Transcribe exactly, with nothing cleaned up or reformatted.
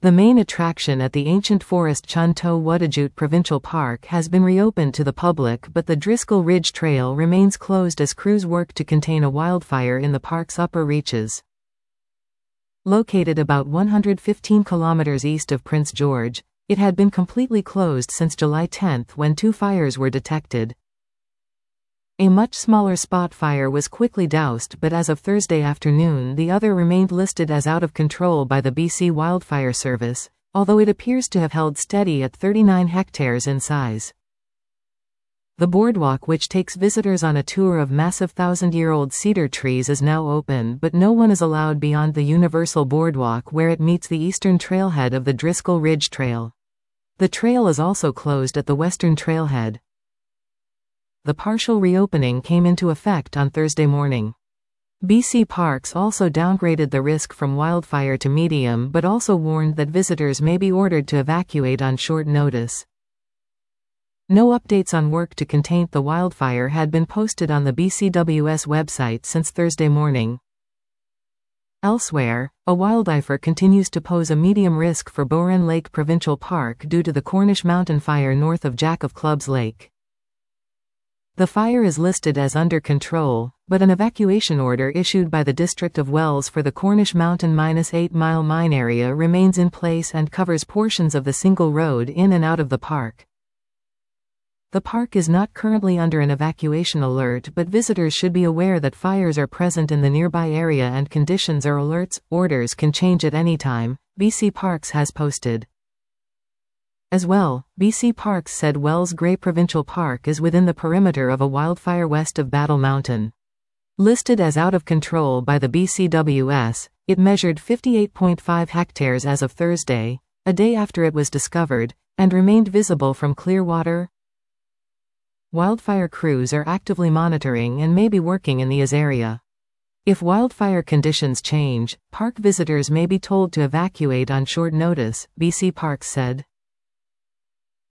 The main attraction at the ancient forest Chun To Wuttajut Provincial Park has been reopened to the public, but the Driscoll Ridge Trail remains closed as crews work to contain a wildfire in the park's upper reaches. Located about one hundred fifteen kilometers east of Prince George, it had been completely closed since July tenth when two fires were detected. A much smaller spot fire was quickly doused, but as of Thursday afternoon the other remained listed as out of control by the B C Wildfire Service, although it appears to have held steady at thirty-nine hectares in size. The boardwalk, which takes visitors on a tour of massive thousand-year-old cedar trees, is now open, but no one is allowed beyond the Universal Boardwalk where it meets the eastern trailhead of the Driscoll Ridge Trail. The trail is also closed at the western trailhead. The partial reopening came into effect on Thursday morning. B C Parks also downgraded the risk from wildfire to medium, but also warned that visitors may be ordered to evacuate on short notice. No updates on work to contain the wildfire had been posted on the B C W S website since Thursday morning. Elsewhere, a wildfire continues to pose a medium risk for Boren Lake Provincial Park due to the Cornish Mountain Fire north of Jack of Clubs Lake. The fire is listed as under control, but an evacuation order issued by the District of Wells for the Cornish Mountain eight mile mine area remains in place and covers portions of the single road in and out of the park. The park is not currently under an evacuation alert, but visitors should be aware that fires are present in the nearby area and conditions or alerts orders can change at any time, B C Parks has posted. As well, B C Parks said Wells Grey Provincial Park is within the perimeter of a wildfire west of Battle Mountain. Listed as out of control by the B C W S, it measured fifty-eight point five hectares as of Thursday, a day after it was discovered, and remained visible from Clearwater. Wildfire crews are actively monitoring and may be working in the area. If wildfire conditions change, park visitors may be told to evacuate on short notice, B C Parks said.